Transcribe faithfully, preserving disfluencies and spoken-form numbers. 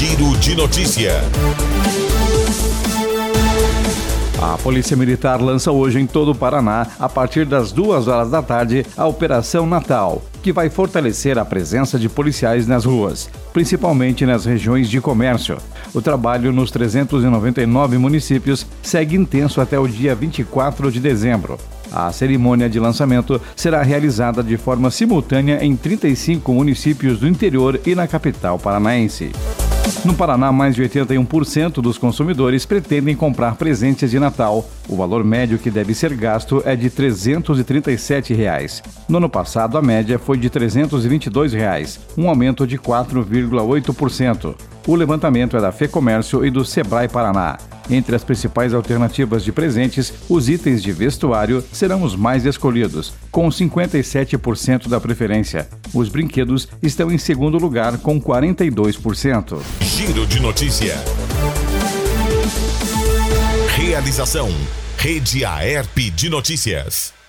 Giro de Notícia. A Polícia Militar lança hoje em todo o Paraná, a partir das duas horas da tarde, a Operação Natal, que vai fortalecer a presença de policiais nas ruas, principalmente nas regiões de comércio. O trabalho nos trezentos e noventa e nove municípios segue intenso até o dia vinte e quatro de dezembro. A cerimônia de lançamento será realizada de forma simultânea em trinta e cinco municípios do interior e na capital paranaense. No Paraná, mais de oitenta e um por cento dos consumidores pretendem comprar presentes de Natal. O valor médio que deve ser gasto é de trezentos e trinta e sete reais. No ano passado, a média foi de trezentos e vinte e dois reais, um aumento de quatro vírgula oito por cento. O levantamento é da FEComércio e do Sebrae Paraná. Entre as principais alternativas de presentes, os itens de vestuário serão os mais escolhidos, com cinquenta e sete por cento da preferência. Os brinquedos estão em segundo lugar, com quarenta e dois por cento. Giro de Notícia. Realização: Rede Aerp de Notícias.